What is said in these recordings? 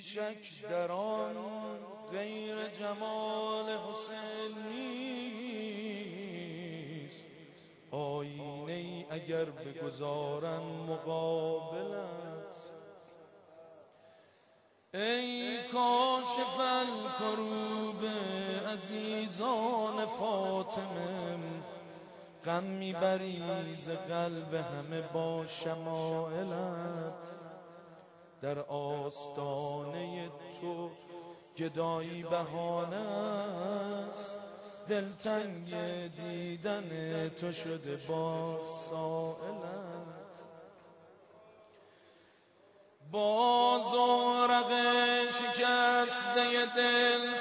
شک در آن غیر جمال حسین نیست. آینه ای اگر بگذارن مقابلت، ای کاشف الکروب عزیزان فاطمه، غم میبری ز قلب همه با شمائلت. در آستانه تو گدایی بهانه است، دلتنگ دیدن تو شده با سائلت. با زورق شکسته دل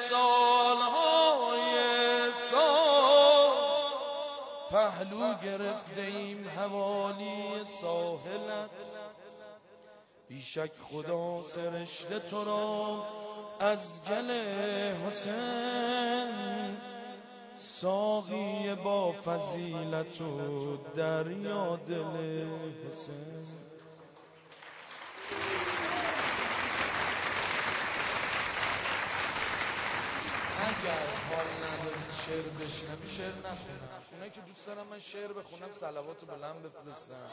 سالهای سال، پهلو گرفته ایم حوالی ساحلت. بیشک خدا سرشته تو را از گل حسین، ساقی با فضیلت و دریا دل حسین. اگر حال ندارید شعر بشنوی شعر نخونم. اونایی که دوست دارم من شعر بخونم صلوات بلند بفرستم.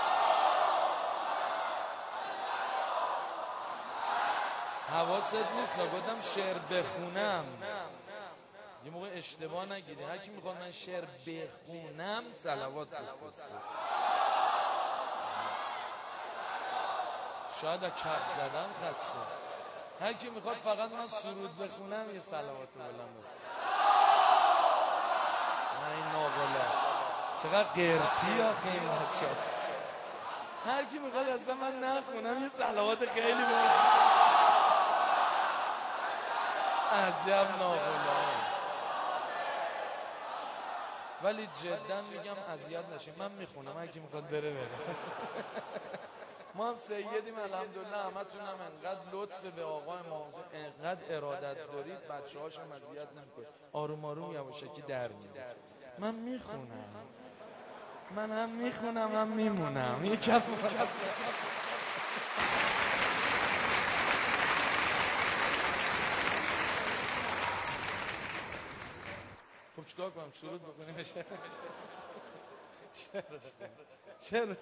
حواست نیست گفتم شعر بخونم، یه موقع اشتباه نگیری. هر کی میخواد من شعر بخونم صلوات بفرسته. شاید از کپ زدن خسته. هر کی میخواد فقط من سرود بخونم یه صلوات بلند بفرسته. این ناقلا چقدر قرتی آخه این بچه‌ها. هر کی میخواد اصلا من نخونم یه صلوات خیلی بلند. عجب ناقلا. ولی جدا میگم اذیت نشین، من میخونم، هر کی میخواد بره. ما هم سیدیم الحمدلله. همتون هم انقدر لطف به آقا امام حسین، انقدر ارادت دارید، بچه‌هاش هم اذیت نمیکنه. آروم آروم یواشکی در میاد. من میخونم، من هم میخونم هم میمونم. یه کف خب چیکار کنم؟ سرود بکنیم؟ چرا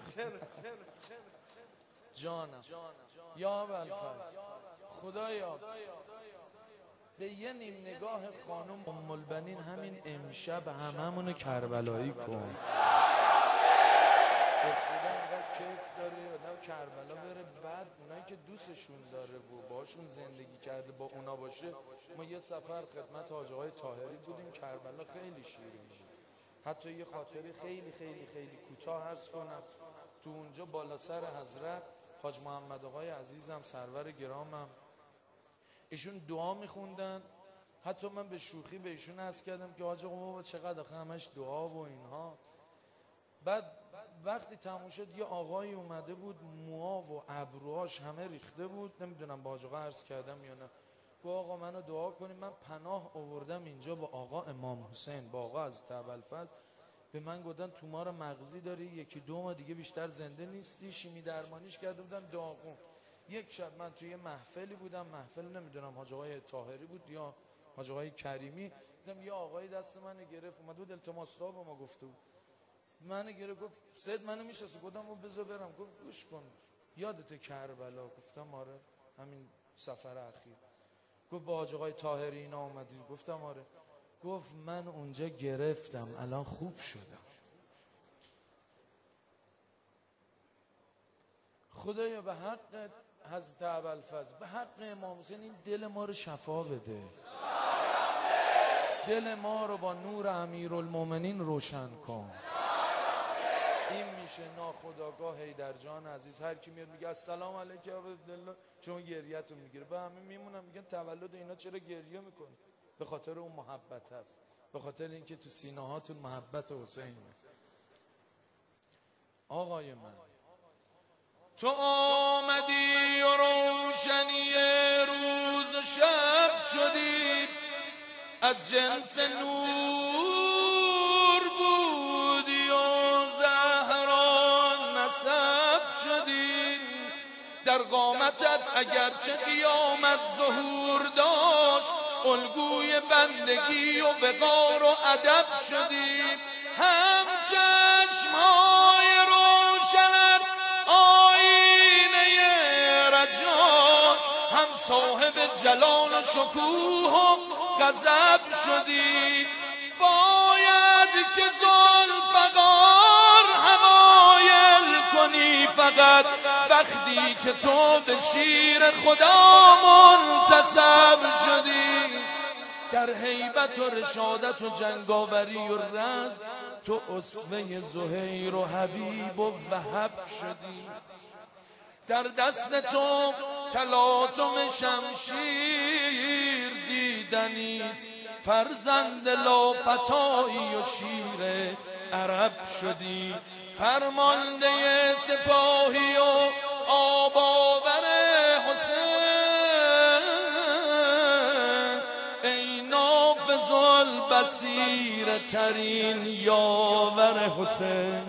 جانم یا ابوالفضل، خدایا به یه نیم نگاه خانم ام البنین همین امشب هممون کربلایی کن. به خدا انقدر کیف داره آدم کربلا بره، بعد اونایی که دوستشون داره و باشون زندگی کرده با اونا باشه. ما یه سفر خدمت حاج آقای طاهری بودیم کربلا، خیلی شیرین بود. حتی یه خاطری خیلی خیلی خیلی کوتاه عرض کنم. تو اونجا بالا سر حضرت حاج محمد آقای عزیزم سرور گرامم، ایشون دعا میخوندن. حتی من به شوخی به ایشون عرض کردم که حاج آقا بابا چقدر آخه همش دعا و اینها. بعد وقتی تموم شد یه آقایی اومده بود، موها و ابروهاش همه ریخته بود. نمیدونم با حاج آقا عرض کردم یا نه. گفت آقا منو دعا کنید، من پناه آوردم اینجا با آقا امام حسین، با آقا از ابوالفضل. به من گفتن تومار مغزی داری، یکی دو ماه دیگه بیشتر زنده نیستی، شیمی درمانیش کرده بودن، دعا کن. یک شب من توی محفلی بودم، محفل نمیدونم حاج آقای طاهری بود یا حاج آقای کریمی، دیدم یه آقای دست منو گرفت، اومد بود التماس دعا به ما گفته بود. منو گرفت گفت سید منو میشناسی؟ گفتم بذار برم. گفت گوش کن یادت کربلا؟ گفتم آره همین سفر اخیر. گفت با حاج آقای طاهری اینا اومدی؟ گفتم آره. گفت من اونجا گرفتم الان خوب شدم. خدایا به حق حضرت ابوالفضل، به حق امام حسین این دل ما رو شفا بده، دل ما رو با نور امیرالمومنین روشن کن. این میشه ناخودآگاه حیدر جان عزیز. هر کی میاد میگه السلام علیکم عبدالله، چون گریه‌تون میگیره. به همه میمونم میگن تولد اینا چرا گریه میکنه؟ به خاطر اون محبت هست، به خاطر اینکه تو سینه هاتون محبت حسینه. آقای من تو آمدی و روشنی روز و شب شدی، از جنس نور بودی و زهرا نسب شدی. در قامتت اگرچه قیامت ظهور داشت، الگوی بندگی و وقار و ادب شدی. هم چشمهای روشنت آینه رجاست، هم صاحب جلال و شکوه و غضب شدی. باید که ذوالفقار حمایل کنی فقط وقتی که تو به شیر خدا منتسب شدی. در هیبت و رشادت و جنگاوری و رز تو اسوه زهیر و حبیب و وهب شدی. در دست تو تلاطم شمشیر دیدنیست، فرزند لافتایی و شیر عرب شدی. فرمانده سپاهی و آباور حسین، ای نافذ البصیر ترین یاور حسین.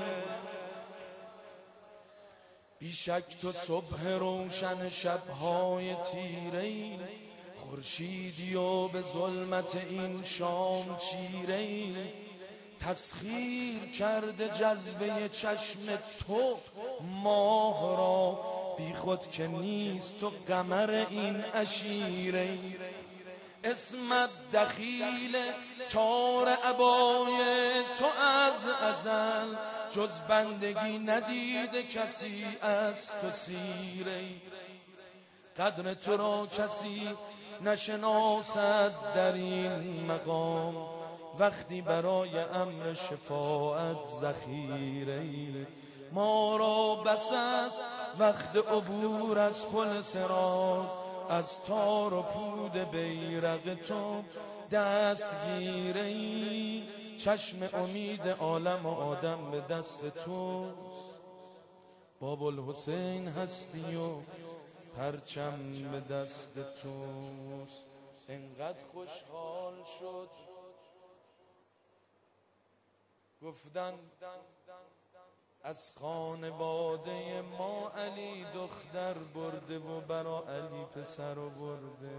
بیشک تو صبح روشن شبهای تیره‌ای، خورشیدی و به ظلمت این شام چیره‌ای. تسخیر کرده جذبه چشم تو ماه را، بی خود که نیست تو قمر این عشیره. اسمت دخیل تار عبای تو از ازل، جز بندگی ندیده کسی از تو سیره. قدر تو را کسی نشناسد در این مقام، وقتی برای امر شفاعت ذخیره. ما را بس است وقت عبور از پل صراط، از تار و پود بیرق تو دستگیره. چشم امید عالم و آدم به دست تو، باب الحسین هستی و پرچم به دست توست. انقدر خوشحال شد گفتن از خانواده ما علی دختر برده و برا علی پسر برده.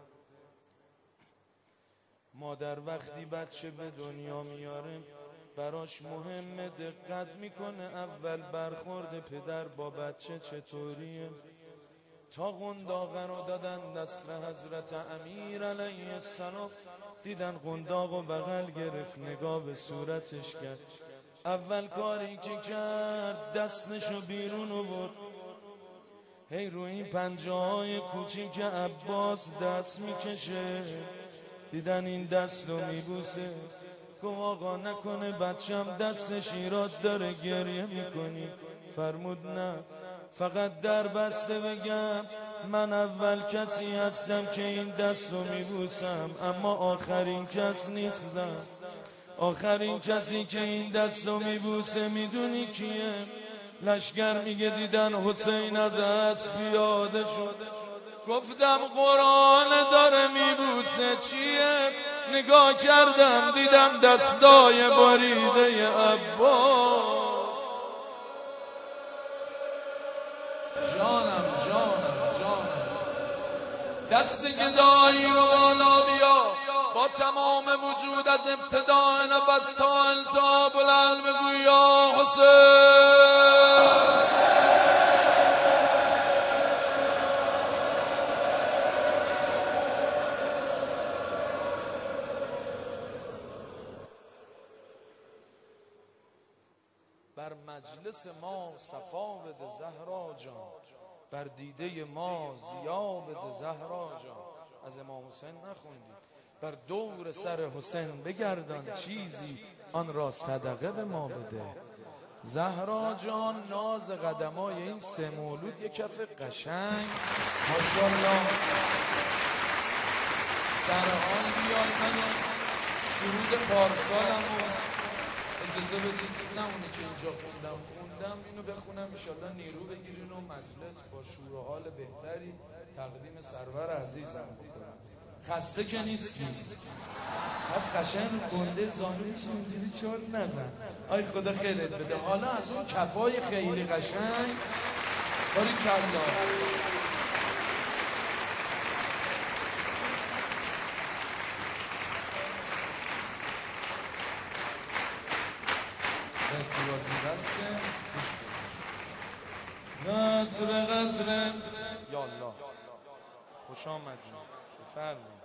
مادر وقتی بچه به دنیا میاره براش مهمه، دقت میکنه اول برخورد پدر با بچه چطوریه. تا قنداقه رو دادن دست حضرت امیر علیه السلام، دیدن قنداق و بغل گرفت، نگاه به صورتش کرد. اول کاری که کرد دستشو بیرون آورد، هی روی این پنجه های کوچیک عباس دست میکشه. دیدن این دست رو میبوسه، گفت آقا نکنه بچم دستش ایراد داره گریه میکنی؟ فرمود نه، فقط در بسته بگم من اول کسی هستم که این دست رو میبوسم، اما آخرین کس نیستم. آخرین کسی که این دست رو میبوسه میدونی کیه؟ لشگر میگه دیدن حسین از اسب پیاده شد. گفتم قرآن داره میبوسه چیه؟ نگاه کردم دیدم دستای بریده عباس. جانم دست گدایی رو بالا بیا، با تمام وجود از ابتداء نفس تا انتها بلند بگو یا حسین. بر مجلس ما صفا بده زهرا جان، بر دیده ما ضیا بده زهرا جان. از امام حسین نخوندی؟ بر دور سر حسین بگردان چیزی، آن را صدقه به ما بده. زهرا جان ناز قدمای این سه مولود یک کف قشنگ ماشاءالله. سرحال بیای من سرود پارسالمو اجازه بدید، نمونه که اینجا خوندم اینو بخونم انشالله نیرو بگیرین و مجلس با شور و حال بهتری تقدیم سرور عزیزم بکنم. خسته که نیستی؟ پس قشنگ گنده زانویش اینجوری چون نزن. آی خدا خیرت بده. حالا از اون کفای خیلی قشنگ باریکلا. بازی دسته قطره قطره. یالله خوش آمدی. بفرمایید.